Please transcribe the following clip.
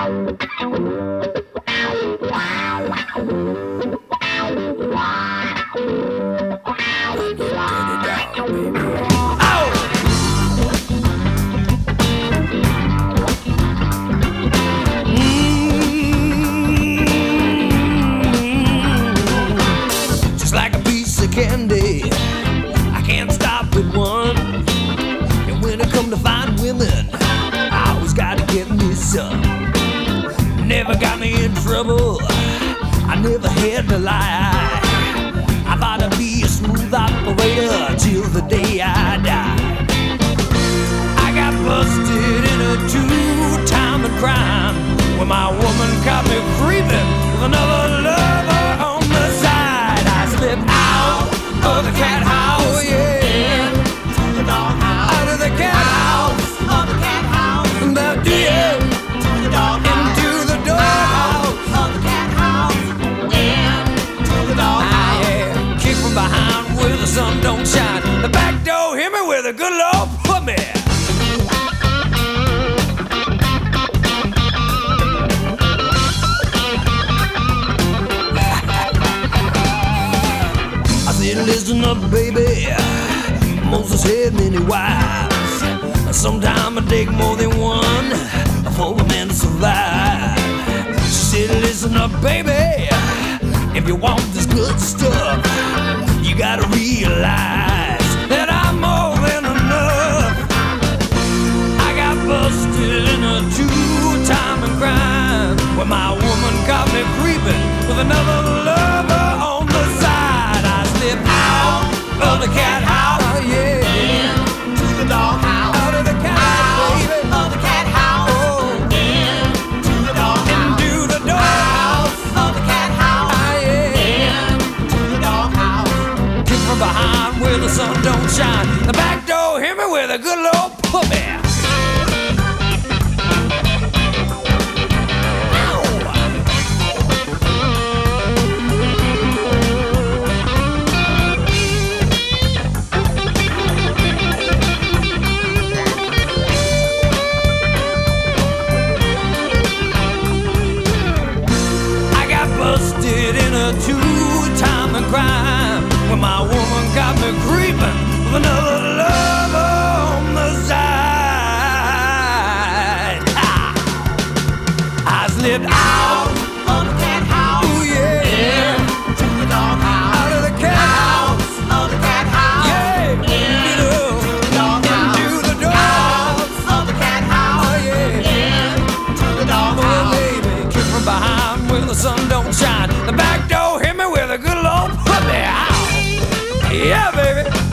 Just like a piece of candy, I can't stop at one. And when I come to find women, I always gotta get me some. Never got me in trouble, I never had to lie. I thought I'd be a smooth operator till the day I die. I got busted in a two-time crime when my woman caught me creeping with another lover on the side. I slipped out of the cat house, yeah, to the dog house, out of the cat house, of the cat house, and the yeah, to the dog house, into the dog house, of the cat house, into the dog house. Yeah, kick from behind where the sun don't shine. The back door hit me where the good Lord put me. Listen up, baby, Moses had many wives. Sometimes I take more than one for a man to survive. She said, listen up, baby, if you want this good stuff, you gotta realize that I'm more than enough. I got busted in a two-time crime when my woman caught me creeping with another lover on the side. I slipped out of the cat house, yeah, to the dog house, out of the cat house, baby, of the cat house, oh, into the dog house, into the dog house, of the cat house, yeah, to the dog house. Kick from behind where the sun don't shine. The back door hit me where the good Lord put me. Busted in a two-time crime when my woman got me creeping with another lover on the side. I slipped out of the cat house, ooh, yeah, to the dog house, out of the cat house, of the cat house, yeah, into the dog house, into the dog house, of the cat house, oh, yeah, to the dog house, baby, kick from behind where the sun don't shine. The back door hit me where the good Lord put me out. Yeah, baby.